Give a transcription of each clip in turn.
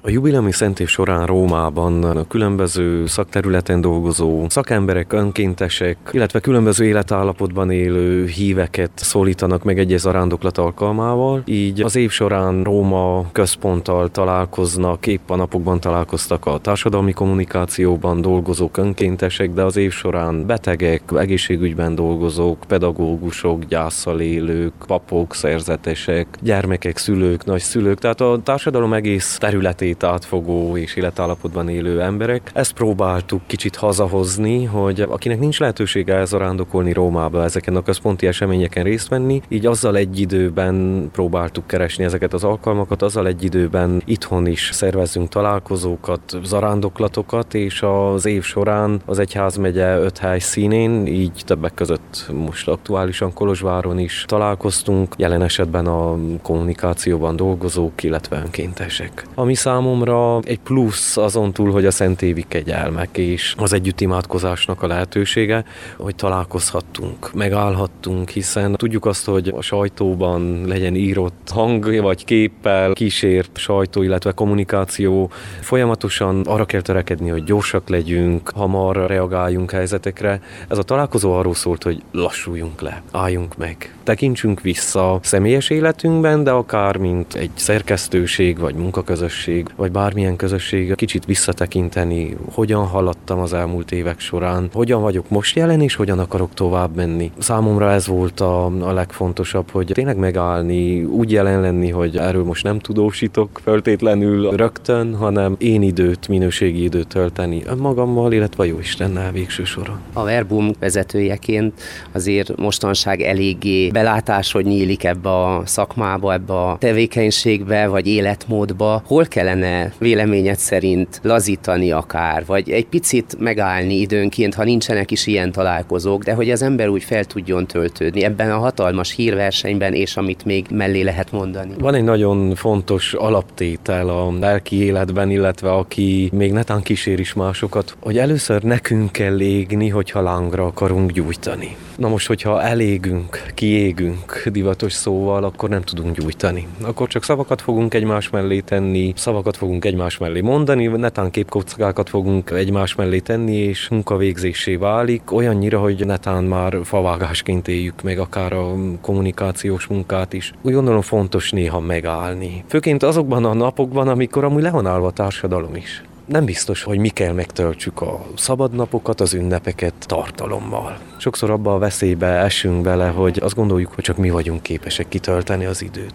A jubileumi szentév során Rómában a különböző szakterületen dolgozó szakemberek, önkéntesek, illetve különböző életállapotban élő híveket szólítanak meg egy zarándoklat alkalmával. Így az év során Róma központtal találkoznak, épp a napokban találkoztak a társadalmi kommunikációban dolgozók, önkéntesek, de az év során betegek, egészségügyben dolgozók, pedagógusok, gyászsal élők, papok, szerzetesek, gyermekek, szülők, nagyszülők, tehát a társadalom egész területét átfogó és életállapotban élő emberek. Ezt próbáltuk kicsit hazahozni, hogy akinek nincs lehetősége elzarándokolni Rómába, ezeken a központi eseményeken részt venni, így azzal egy időben próbáltuk keresni ezeket az alkalmakat, azzal egy időben itthon is szervezzünk találkozókat, zarándoklatokat, és az év során az egyházmegye 5 helyszínén, így többek között most aktuálisan Kolozsváron is találkoztunk, jelen esetben a kommunikációban dolgozók, illetve önkéntesek. Ami számomra egy plusz azon túl, hogy a szentévi kegyelmek és az együtt imádkozásnak a lehetősége, hogy találkozhattunk, megállhattunk, hiszen tudjuk azt, hogy a sajtóban legyen írott hang vagy képpel kísért sajtó, illetve kommunikáció, folyamatosan arra kell törekedni, hogy gyorsak legyünk, hamarra reagáljunk helyzetekre. Ez a találkozó arról szólt, hogy lassuljunk le, álljunk meg, tekintsünk vissza személyes életünkben, de akár mint egy szerkesztőség vagy munkaközösség, vagy bármilyen közösség, kicsit visszatekinteni, hogyan haladtam az elmúlt évek során, hogyan vagyok most jelen, és hogyan akarok tovább menni. Számomra ez volt a legfontosabb, hogy tényleg megállni, úgy jelen lenni, hogy erről most nem tudósítok feltétlenül rögtön, hanem én időt, minőségi időt tölteni önmagammal, illetve a Jóistennel végső soron. A Verbum vezetőjeként azért mostanság eléggé belátás, hogy nyílik ebbe a szakmába, ebbe a tevékenységbe, vagy életmódba. Hol kellene véleményed szerint lazítani akár, vagy egy picit megállni időnként, ha nincsenek is ilyen találkozók, de hogy az ember úgy fel tudjon töltődni ebben a hatalmas hírversenyben, és amit még mellé lehet mondani. Van egy nagyon fontos alaptétel a lelki életben, illetve aki még netán kísér is másokat, hogy először nekünk kell égni, hogyha lángra akarunk gyújtani. Na most, hogyha elégünk, kiégünk divatos szóval, akkor nem tudunk gyújtani. Akkor csak szavakat fogunk egymás mellé tenni, szavakat fogunk egymás mellé mondani, netán képkockákat fogunk egymás mellé tenni, és munkavégzéssé válik, olyannyira, hogy netán már favágásként éljük meg akár a kommunikációs munkát is. Úgy gondolom fontos néha megállni. Főként azokban a napokban, amikor amúgy le van állva a társadalom is. Nem biztos, hogy mi kell megtöltsük a szabadnapokat, az ünnepeket tartalommal. Sokszor abba a veszélybe esünk bele, hogy azt gondoljuk, hogy csak mi vagyunk képesek kitölteni az időt.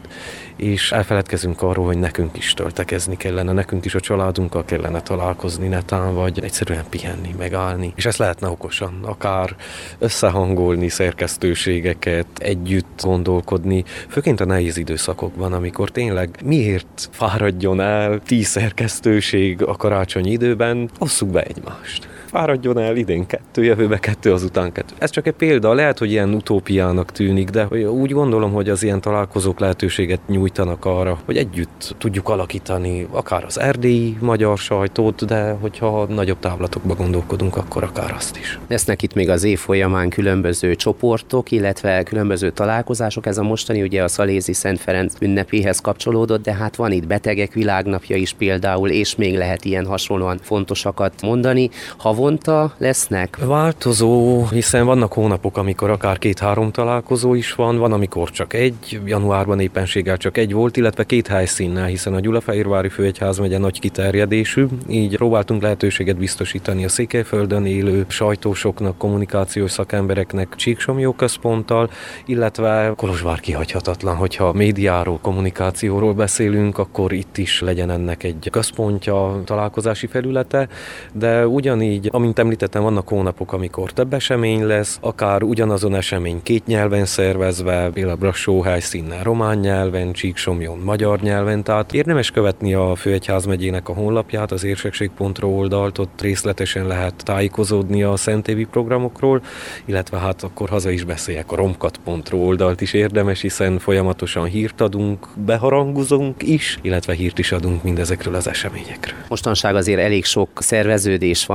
És elfeledkezünk arról, hogy nekünk is töltekezni kellene, nekünk is a családunkkal kellene találkozni netán, vagy egyszerűen pihenni, megállni. És ezt lehetne okosan, akár összehangolni szerkesztőségeket, együtt gondolkodni, főként a nehéz időszakokban, amikor tényleg miért fáradjon el 10 szerkesztőség a karácsonyi időben, osszuk be egymást. Fáradjon el idén 2, jövőbe 2, azután 2. Ez csak egy példa, lehet, hogy ilyen utópiának tűnik, de úgy gondolom, hogy az ilyen találkozók lehetőséget nyújtanak arra, hogy együtt tudjuk alakítani akár az erdélyi magyar sajtót, de hogyha nagyobb távlatokba gondolkodunk, akkor akár azt is. Lesznek itt még az év folyamán különböző csoportok, illetve különböző találkozások. Ez a mostani ugye a Szalézi Szent Ferenc ünnepéhez kapcsolódott, de hát van itt betegek világnapja is például, és még lehet ilyen hasonlóan fontosakat mondani. Havonta lesznek? Változó, hiszen vannak hónapok, amikor akár 2-3 találkozó is van amikor csak egy, januárban éppenséggel csak egy volt, illetve 2 helyszínnel, hiszen a Gyulafehérvári Főegyházmegye nagy kiterjedésű, így próbáltunk lehetőséget biztosítani a Székelyföldön élő sajtósoknak, kommunikációs szakembereknek Csíksomlyó központtal, illetve Kolozsvár kihagyhatatlan, hogyha médiáról, kommunikációról beszélünk, akkor itt is legyen ennek egy központja, találkozási felülete, de ugyanígy, amint említettem, vannak hónapok, amikor több esemény lesz, akár ugyanazon esemény 2 nyelven szervezve, például Brassó helyszínen román nyelven, Csíksomlyon magyar nyelven, tehát érdemes követni a Főegyházmegyének a honlapját, az érsekség.ro oldalt, ott részletesen lehet tájékozódni a szentévi programokról, illetve hát akkor haza is beszéljek, a romkat.ro oldalt is érdemes, hiszen folyamatosan hírt adunk, beharangozunk is, illetve hírt is adunk mindezekről az eseményekről. Mostanság azért elég sok szerveződés van itt a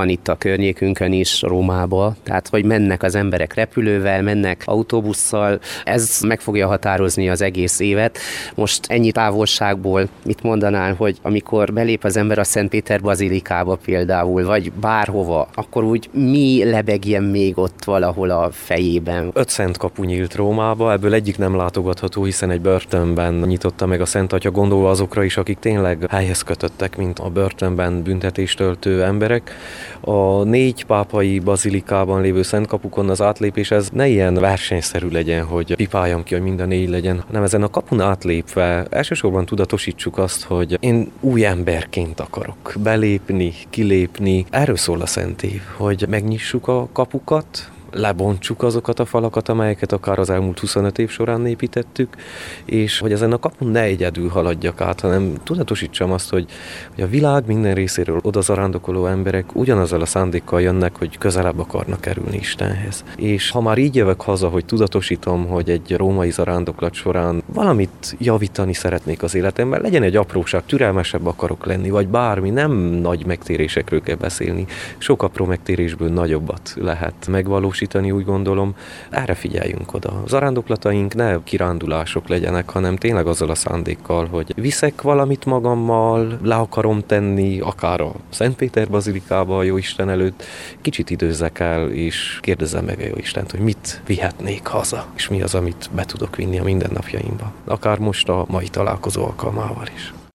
környékünkön is Rómába, tehát hogy mennek az emberek repülővel, mennek autóbusszal, ez meg fogja határozni az egész évet. Most ennyi távolságból mit mondanál, hogy amikor belép az ember a Szentpéter bazilikába például, vagy bárhova, akkor úgy mi lebegjen még ott valahol a fejében? 5 szent kapu nyílt Rómába, ebből egyik nem látogatható, hiszen egy börtönben nyitotta meg a Szent Atya, gondolva azokra is, akik tényleg helyhez kötöttek, mint a börtönben büntetést töltő emberek. A 4 pápai bazilikában lévő szentkapukon az átlépés ez ne ilyen versenyszerű legyen, hogy pipáljam ki, hogy mind a 4 legyen, hanem ezen a kapun átlépve elsősorban tudatosítsuk azt, hogy én új emberként akarok belépni, kilépni. Erről szól a Szent Év, hogy megnyissuk a kapukat, lebontsuk azokat a falakat, amelyeket akár az elmúlt 25 év során építettük, és hogy ezen a kapun ne egyedül haladjak át, hanem tudatosítsam azt, hogy a világ minden részéről oda zarándokoló emberek ugyanazzal a szándékkal jönnek, hogy közelebb akarnak kerülni Istenhez. És ha már így jövök haza, hogy tudatosítom, hogy egy római zarándoklat során valamit javítani szeretnék az életemben, legyen egy apróság, türelmesebb akarok lenni, vagy bármi, nem nagy megtérésekről kell beszélni, sok apró megtérésből nagyobbat lehet megvalósítani, úgy gondolom, erre figyeljünk oda. Az zarándoklataink ne kirándulások legyenek, hanem tényleg azzal a szándékkal, hogy viszek valamit magammal, le akarom tenni, akár a Szentpéter bazilikába a Jóisten előtt, kicsit időzzek el, és kérdezzem meg a Jóistent, hogy mit vihetnék haza, és mi az, amit be tudok vinni a mindennapjaimba. Akár most a mai találkozó alkalmával is.